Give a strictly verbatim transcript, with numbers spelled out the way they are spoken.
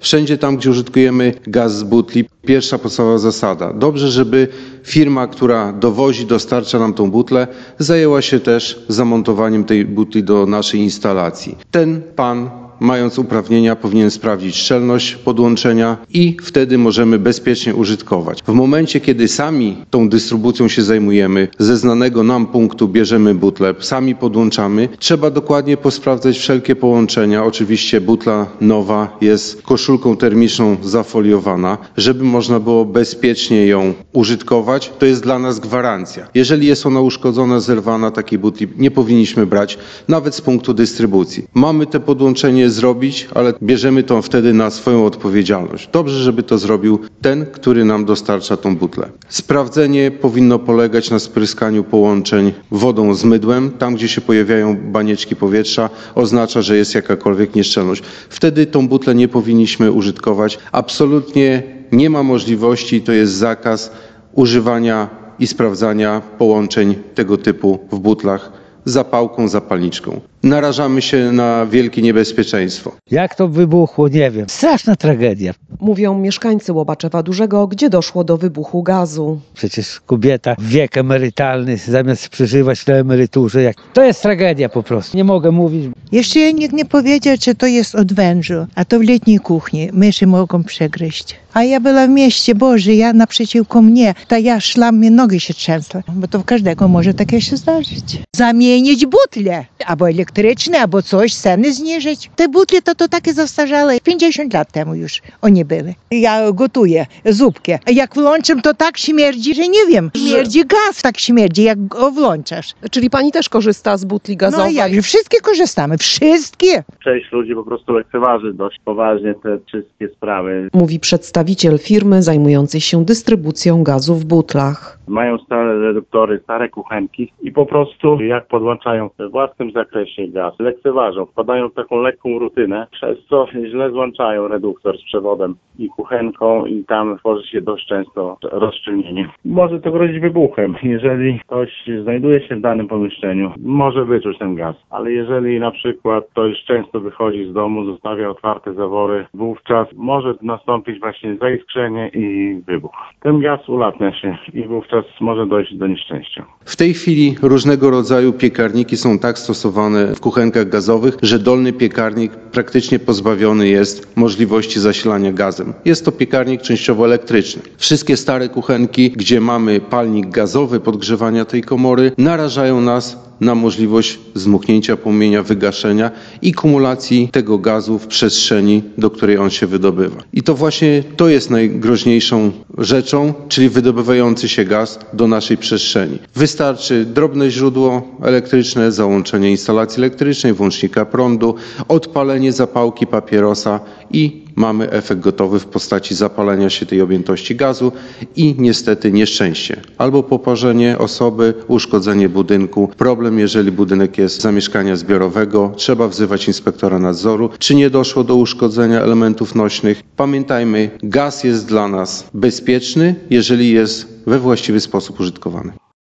Wszędzie tam, gdzie użytkujemy gaz z butli, pierwsza podstawowa zasada. Dobrze, żeby firma, która dowozi, dostarcza nam tą butlę, zajęła się też zamontowaniem tej butli do naszej instalacji. Ten pan, mając uprawnienia, powinien sprawdzić szczelność podłączenia i wtedy możemy bezpiecznie użytkować. W momencie, kiedy sami tą dystrybucją się zajmujemy, ze znanego nam punktu bierzemy butlę, sami podłączamy, trzeba dokładnie posprawdzać wszelkie połączenia. Oczywiście butla nowa jest koszulką termiczną zafoliowana, żeby można było bezpiecznie ją użytkować. To jest dla nas gwarancja. Jeżeli jest ona uszkodzona, zerwana, takiej butli nie powinniśmy brać nawet z punktu dystrybucji. Mamy te podłączenie zrobić, ale bierzemy to wtedy na swoją odpowiedzialność. Dobrze, żeby to zrobił ten, który nam dostarcza tą butlę. Sprawdzenie powinno polegać na spryskaniu połączeń wodą z mydłem. Tam, gdzie się pojawiają banieczki powietrza, oznacza, że jest jakakolwiek nieszczelność. Wtedy tą butlę nie powinniśmy użytkować. Absolutnie nie ma możliwości, to jest zakaz używania i sprawdzania połączeń tego typu w butlach zapałką, zapalniczką. Narażamy się na wielkie niebezpieczeństwo. Jak to wybuchło, nie wiem. Straszna tragedia. Mówią mieszkańcy Łobaczewa Dużego, gdzie doszło do wybuchu gazu. Przecież kobieta w wiek emerytalny, zamiast przeżywać na emeryturze, jak... to jest tragedia po prostu. Nie mogę mówić. Jeszcze nikt nie powiedział, czy to jest od wężu, a to w letniej kuchni. Myszy mogą przegryźć. A ja była w mieście, Boże, ja naprzeciwko mnie, to ja szłam, mi nogi się trzęsły, bo to w każdego może takie się zdarzyć. Zamienić butle, albo elektryczne, albo coś, ceny zniżyć. Te butle to, to takie zastarzałe, pięćdziesiąt lat temu już oni były. Ja gotuję zupkę, a jak włączam, to tak śmierdzi, że nie wiem, śmierdzi gaz, tak śmierdzi, jak go włączasz. Czyli pani też korzysta z butli gazowej? No jak, wszystkie korzystamy, wszystkie. Część ludzi po prostu lekceważy dość poważnie te wszystkie sprawy. Mówi przedstawiciel firmy zajmującej się dystrybucją gazu w butlach. Mają stare reduktory, stare kuchenki i po prostu jak podłączają we własnym zakresie gaz, lekceważą, wpadają w taką lekką rutynę, przez co źle złączają reduktor z przewodem i kuchenką i tam tworzy się dość często rozszczelnienie. Może to grozić wybuchem. Jeżeli ktoś znajduje się w danym pomieszczeniu, może wyczuć ten gaz, ale jeżeli na przykład ktoś często wychodzi z domu, zostawia otwarte zawory, wówczas może nastąpić właśnie zaiskrzenie i wybuch. Ten gaz ulatnia się i wówczas może dojść do nieszczęścia. W tej chwili różnego rodzaju piekarniki są tak stosowane w kuchenkach gazowych, że dolny piekarnik praktycznie pozbawiony jest możliwości zasilania gazem. Jest to piekarnik częściowo elektryczny. Wszystkie stare kuchenki, gdzie mamy palnik gazowy podgrzewania tej komory, narażają nas na możliwość zmuchnięcia płomienia, wygaszenia i kumulacji tego gazu w przestrzeni, do której on się wydobywa. I to właśnie to jest najgroźniejszą rzeczą, czyli wydobywający się gaz do naszej przestrzeni. Wystarczy drobne źródło elektryczne, załączenie instalacji elektrycznej, włącznika prądu, odpalenie zapałki papierosa i mamy efekt gotowy w postaci zapalenia się tej objętości gazu i niestety nieszczęście. Albo poparzenie osoby, uszkodzenie budynku. Problem, jeżeli budynek jest zamieszkania zbiorowego, trzeba wzywać inspektora nadzoru, czy nie doszło do uszkodzenia elementów nośnych. Pamiętajmy, gaz jest dla nas bezpieczny, jeżeli jest we właściwy sposób użytkowany.